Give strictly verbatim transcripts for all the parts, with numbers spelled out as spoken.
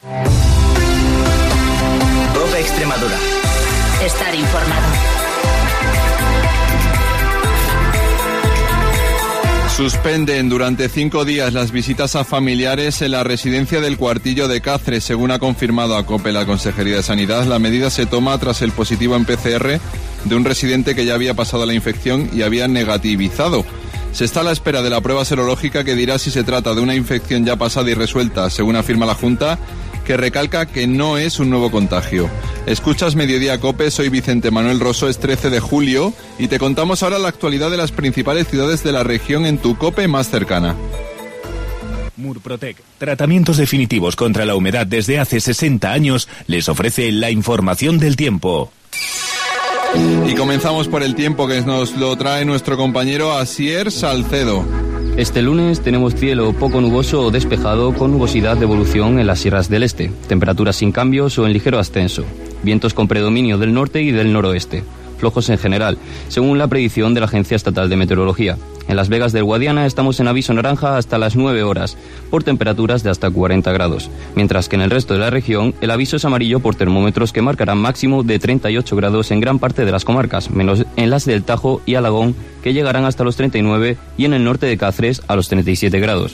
COPE Extremadura. Estar informado. Suspenden durante cinco días las visitas a familiares en la residencia del Cuartillo de Cáceres. Según ha confirmado a COPE la Consejería de Sanidad, la medida se toma tras el positivo en P C R de un residente que ya había pasado la infección y había negativizado. Se está a la espera de la prueba serológica que dirá si se trata de una infección ya pasada y resuelta, según afirma la Junta, que recalca que no es un nuevo contagio. Escuchas Mediodía COPE, soy Vicente Manuel Rosso, es trece de julio y te contamos ahora la actualidad de las principales ciudades de la región en tu COPE más cercana. Murprotec, tratamientos definitivos contra la humedad desde hace sesenta años, les ofrece la información del tiempo. Y comenzamos por el tiempo que nos lo trae nuestro compañero Asier Salcedo. Este lunes tenemos cielo poco nuboso o despejado con nubosidad de evolución en las sierras del este, temperaturas sin cambios o en ligero ascenso, vientos con predominio del norte y del noroeste, flojos en general, según la predicción de la Agencia Estatal de Meteorología. En Las Vegas del Guadiana estamos en aviso naranja hasta las nueve horas, por temperaturas de hasta cuarenta grados, mientras que en el resto de la región el aviso es amarillo por termómetros que marcarán máximo de treinta y ocho grados en gran parte de las comarcas, menos en las del Tajo y Alagón, que llegarán hasta los treinta y nueve, y en el norte de Cáceres a los treinta y siete grados.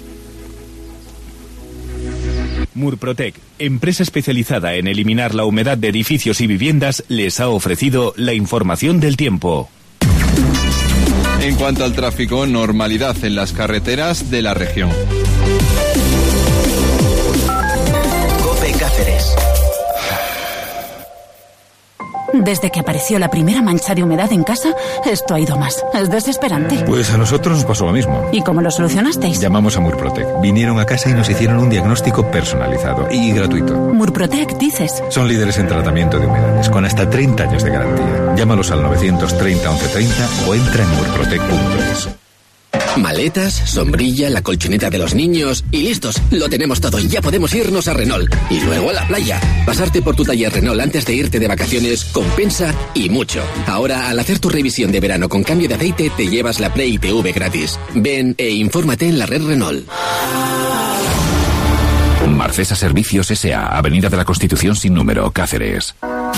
Murprotec, empresa especializada en eliminar la humedad de edificios y viviendas, les ha ofrecido la información del tiempo. En cuanto al tráfico, normalidad en las carreteras de la región. COPE Cáceres. Desde que apareció la primera mancha de humedad en casa, esto ha ido más. Es desesperante. Pues a nosotros nos pasó lo mismo. ¿Y cómo lo solucionasteis? Llamamos a Murprotec. Vinieron a casa y nos hicieron un diagnóstico personalizado y gratuito. Murprotec, dices. Son líderes en tratamiento de humedades, con hasta treinta años de garantía. Llámalos al novecientos treinta once treinta o entra en murprotec punto es. Maletas, sombrilla, la colchoneta de los niños y listos. Lo tenemos todo y ya podemos irnos a Renault. Y luego a la playa. Pasarte por tu taller Renault antes de irte de vacaciones compensa y mucho. Ahora, al hacer tu revisión de verano con cambio de aceite, te llevas la Play T V gratis. Ven e infórmate en la red Renault. Marcesa Servicios S A, Avenida de la Constitución sin número, Cáceres.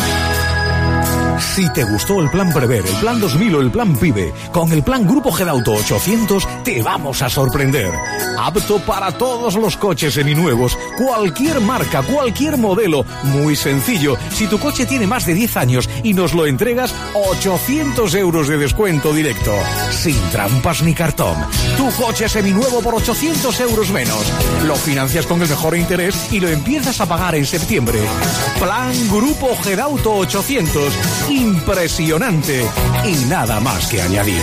Si te gustó el plan Prever, el plan dos mil o el plan PIBE, con el plan Grupo Gedauto ochocientos te vamos a sorprender. Apto para todos los coches seminuevos, cualquier marca, cualquier modelo, muy sencillo. Si tu coche tiene más de diez años y nos lo entregas, ochocientos euros de descuento directo. Sin trampas ni cartón. Tu coche seminuevo por ochocientos euros menos. Lo financias con el mejor interés y lo empiezas a pagar en septiembre. Plan Grupo Gedauto ochocientos. Impresionante y nada más que añadir.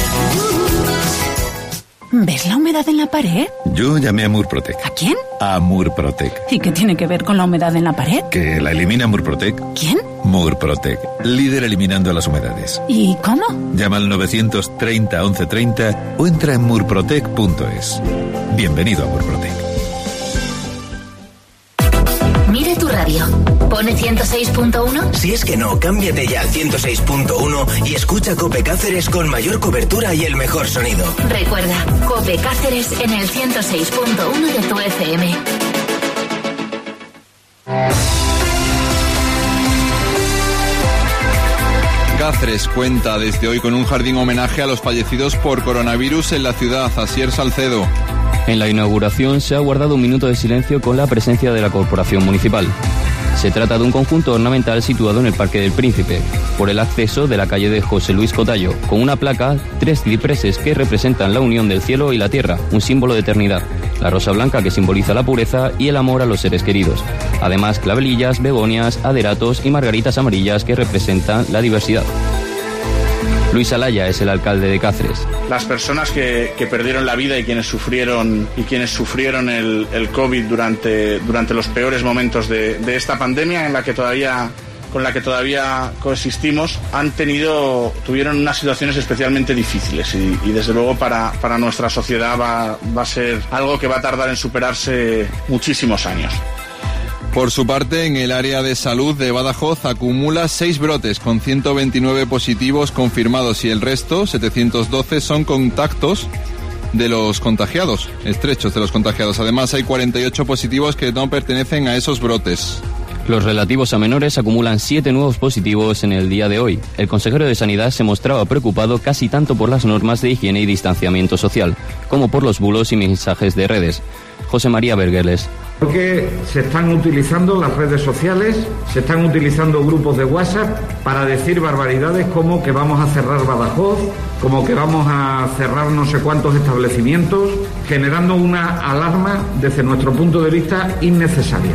¿Ves la humedad en la pared? Yo llamé a Murprotec. ¿A quién? A Murprotec. ¿Y qué tiene que ver con la humedad en la pared? Que la elimina Murprotec. ¿Quién? Murprotec, líder eliminando las humedades. ¿Y cómo? Llama al novecientos treinta once treinta o entra en murprotec punto es. Bienvenido a Murprotec. Mire tu radio. ¿Pone ciento seis punto uno? Si es que no, cámbiate ya al ciento seis punto uno y escucha COPE Cáceres con mayor cobertura y el mejor sonido. Recuerda, COPE Cáceres en el ciento seis punto uno de tu F M. Cáceres cuenta desde hoy con un jardín homenaje a los fallecidos por coronavirus en la ciudad. Asier Salcedo. En la inauguración se ha guardado un minuto de silencio con la presencia de la Corporación Municipal. Se trata de un conjunto ornamental situado en el Parque del Príncipe, por el acceso de la calle de José Luis Cotallo, con una placa, tres cipreses que representan la unión del cielo y la tierra, un símbolo de eternidad, la rosa blanca que simboliza la pureza y el amor a los seres queridos. Además, clavelillas, begonias, aderatos y margaritas amarillas que representan la diversidad. Luis Alaya es el alcalde de Cáceres. Las personas que, que perdieron la vida y quienes sufrieron y quienes sufrieron el, el COVID durante, durante los peores momentos de, de esta pandemia en la que todavía con la que todavía coexistimos, han tenido, tuvieron unas situaciones especialmente difíciles y, y desde luego para, para nuestra sociedad va, va a ser algo que va a tardar en superarse muchísimos años. Por su parte, en el área de salud de Badajoz acumula seis brotes con ciento veintinueve positivos confirmados y el resto, setecientos doce, son contactos de los contagiados, estrechos de los contagiados. Además, hay cuarenta y ocho positivos que no pertenecen a esos brotes. Los relativos a menores acumulan siete nuevos positivos en el día de hoy. El consejero de Sanidad se mostraba preocupado casi tanto por las normas de higiene y distanciamiento social, como por los bulos y mensajes de redes. José María Bergueles. Porque se están utilizando las redes sociales, se están utilizando grupos de WhatsApp para decir barbaridades como que vamos a cerrar Badajoz, como que vamos a cerrar no sé cuántos establecimientos, generando una alarma desde nuestro punto de vista innecesaria.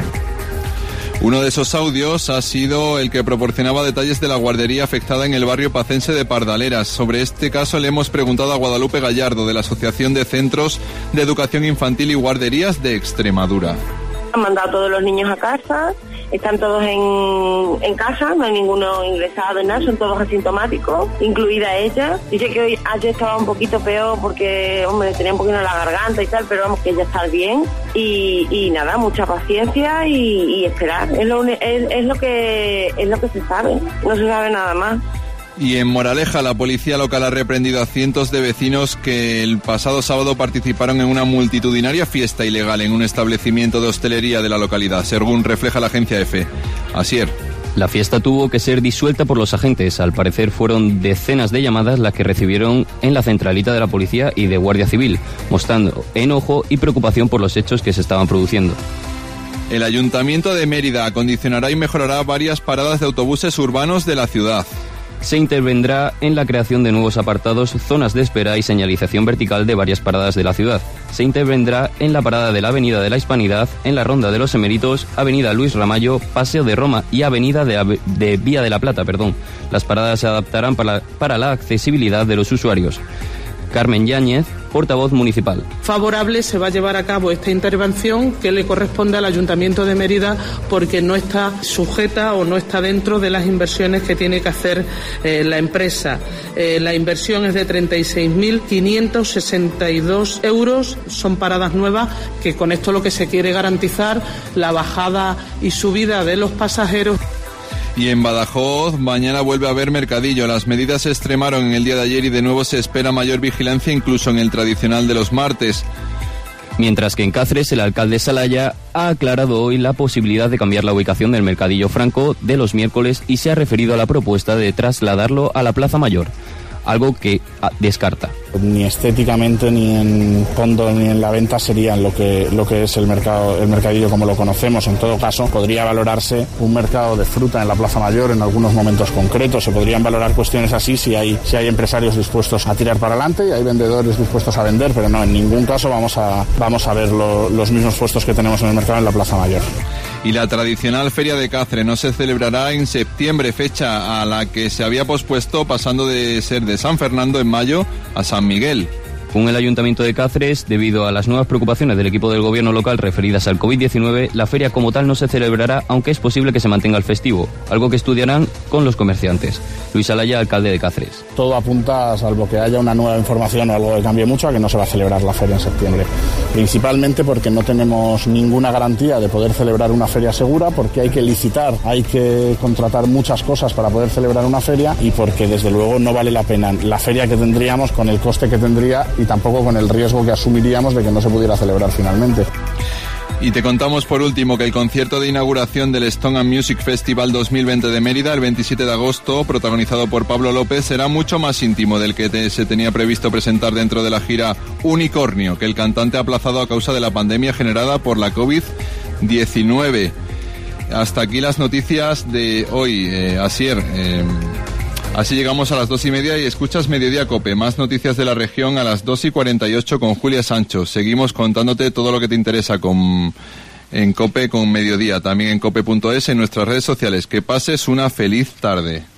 Uno de esos audios ha sido el que proporcionaba detalles de la guardería afectada en el barrio pacense de Pardaleras. Sobre este caso le hemos preguntado a Guadalupe Gallardo, de la Asociación de Centros de Educación Infantil y Guarderías de Extremadura. Han mandado a todos los niños a casa, están todos en, en casa, no hay ninguno ingresado en nada, son todos asintomáticos, incluida ella. Dice que hoy ayer estaba un poquito peor porque, hombre, tenía un poquito en la garganta y tal, pero vamos, que ella está bien. Y, y nada, mucha paciencia y, y esperar. Es lo, es, es lo que es lo que se sabe, no se sabe nada más. Y en Moraleja, la policía local ha reprendido a cientos de vecinos que el pasado sábado participaron en una multitudinaria fiesta ilegal en un establecimiento de hostelería de la localidad, según refleja la agencia EFE. Asier. La fiesta tuvo que ser disuelta por los agentes. Al parecer fueron decenas de llamadas las que recibieron en la centralita de la policía y de Guardia Civil, mostrando enojo y preocupación por los hechos que se estaban produciendo. El Ayuntamiento de Mérida acondicionará y mejorará varias paradas de autobuses urbanos de la ciudad. Se intervendrá en la creación de nuevos apartados, zonas de espera y señalización vertical de varias paradas de la ciudad. Se intervendrá en la parada de la Avenida de la Hispanidad, en la Ronda de los Eméritos, Avenida Luis Ramallo, Paseo de Roma y Avenida de, Ave- de Vía de la Plata. Perdón. Las paradas se adaptarán para, para la accesibilidad de los usuarios. Carmen Yáñez, portavoz municipal. Favorable se va a llevar a cabo esta intervención que le corresponde al Ayuntamiento de Mérida porque no está sujeta o no está dentro de las inversiones que tiene que hacer eh, la empresa. Eh, la inversión es de treinta y seis mil quinientos sesenta y dos euros, son paradas nuevas que con esto lo que se quiere garantizar la bajada y subida de los pasajeros. Y en Badajoz, mañana vuelve a haber mercadillo. Las medidas se extremaron en el día de ayer y de nuevo se espera mayor vigilancia incluso en el tradicional de los martes. Mientras que en Cáceres, el alcalde Salaya ha aclarado hoy la posibilidad de cambiar la ubicación del mercadillo franco de los miércoles y se ha referido a la propuesta de trasladarlo a la Plaza Mayor, algo que descarta. Ni estéticamente, ni en fondo, ni en la venta serían lo que lo que es el mercado, el mercadillo como lo conocemos. En todo caso, podría valorarse un mercado de fruta en la Plaza Mayor en algunos momentos concretos. Se podrían valorar cuestiones así si hay si hay empresarios dispuestos a tirar para adelante y hay vendedores dispuestos a vender, pero no, en ningún caso vamos a vamos a ver lo, los mismos puestos que tenemos en el mercado en la Plaza Mayor. Y la tradicional Feria de Cáceres no se celebrará en septiembre, fecha a la que se había pospuesto, pasando de ser de San Fernando en mayo a San Miguel. Según el Ayuntamiento de Cáceres, debido a las nuevas preocupaciones del equipo del gobierno local referidas al covid diecinueve, la feria como tal no se celebrará, aunque es posible que se mantenga el festivo, algo que estudiarán con los comerciantes. Luis Alaya, alcalde de Cáceres. Todo apunta, salvo que haya una nueva información o algo que cambie mucho, a que no se va a celebrar la feria en septiembre. Principalmente porque no tenemos ninguna garantía de poder celebrar una feria segura, porque hay que licitar, hay que contratar muchas cosas para poder celebrar una feria y porque desde luego no vale la pena la feria que tendríamos con el coste que tendría y tampoco con el riesgo que asumiríamos de que no se pudiera celebrar finalmente. Y te contamos por último que el concierto de inauguración del Stone and Music Festival dos mil veinte de Mérida, el veintisiete de agosto, protagonizado por Pablo López, será mucho más íntimo del que te, se tenía previsto presentar dentro de la gira Unicornio, que el cantante ha aplazado a causa de la pandemia generada por la covid diecinueve. Hasta aquí las noticias de hoy, eh, Asier. Eh, Así llegamos a las dos y media y escuchas Mediodía Cope. Más noticias de la región a las dos y cuarenta y ocho con Julia Sancho. Seguimos contándote todo lo que te interesa con, en Cope con Mediodía. También en cope punto es, en nuestras redes sociales. Que pases una feliz tarde.